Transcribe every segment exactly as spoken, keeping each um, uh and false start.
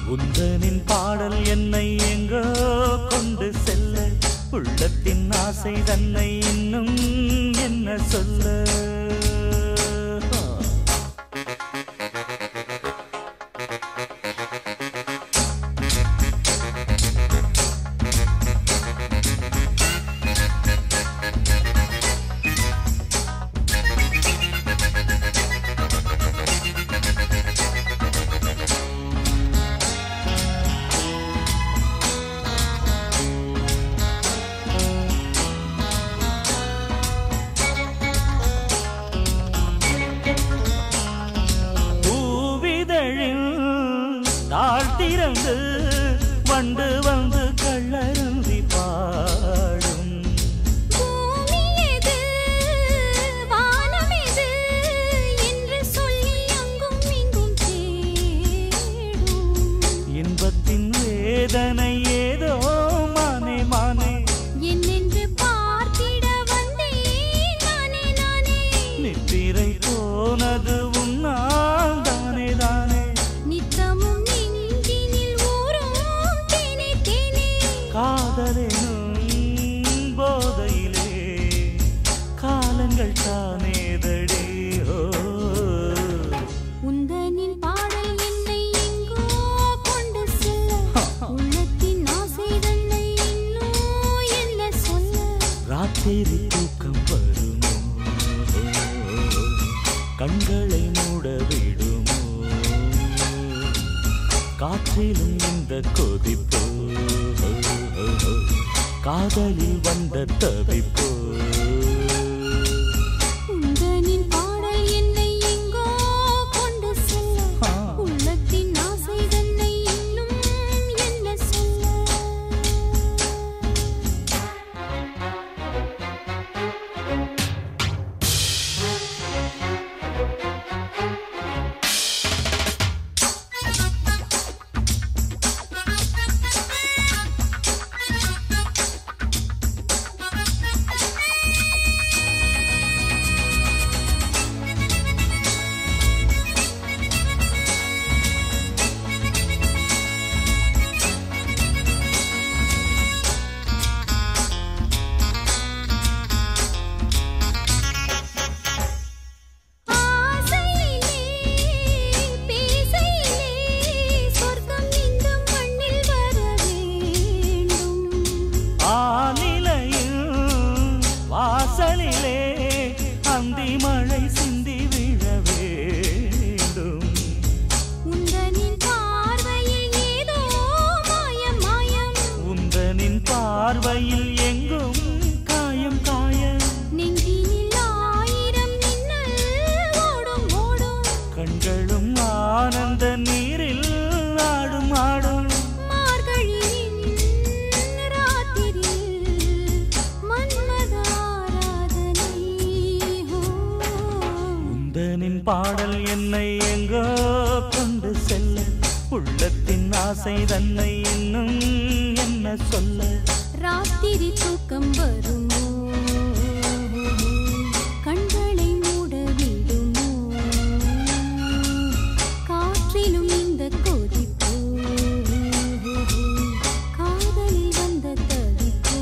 உந்தனின் பாடல் என்னை எங்கோ கொண்டு செல்ல உள்ளத்தின் ஆசை தன்னை இன்னும் என்ன சொல்ல தாழ்த்திறந்து வண்டு வந்து கள்ளருந்தி பாடும் பூமி எது வானம் எது என்று சொல்லி அங்கும் இங்கும் தேடும் இன்பத்தின் வேதனை ஏதோ மானே மானே என்னென்று பார்த்திட வந்தேன் நானே நானே நித்திரை போனது உன்னால் தானே தானே நித்தமும் காதலெனும் போதையிலே காலங்கள் தானேதடி உந்தனின் பாடல் என்னை எங்கோ கொண்டு செல்ல உள்ளத்தின் ஆசை தன்னை இன்னும் என்ன சொல்ல ராத்திரி தூக்கம் வருமோ கண்களை மூட விடுமோ காற்றிலும் இந்த கொதிப்போ காதலில் வந்த தவிப்போ உந்தனின் பாடல் என்னை எங்கோ கொண்டு செல்ல உள்ளத்தின் ஆசை தன்னை இன்னும் என்ன சொல்ல வாசலிலே அந்தி மழை சிந்தி விழ வேண்டும் உந்தனின் பார்வையில் ஏதோ மாயம் மாயம் உந்தனின் பார்வையில் எங்கும் காயம் காயம் நெஞ்சினில் ஆயிரம் மின்னல் ஓடும் ஓடும் கண்களும் ஆனந்த நீரில் ஆடும் ஆடும் பாடல் என்னை எங்கோ கொண்டு செல்ல உள்ளத்தின் ஆசை தன்னை இன்னும் என்ன சொல்ல ராத்திரி தூக்கம் வருமோ கண்களை மூட விடுமோ காற்றிலும் இந்த கொதிப்போ காதலில் வந்த தவிப்போ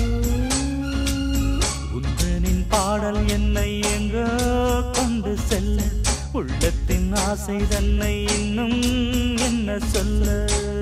உந்தனின் பாடல் என்னை எங்கோ கொண்டு செல்ல உள்ளத்தின் ஆசை தன்னை இன்னும் என்ன சொல்ல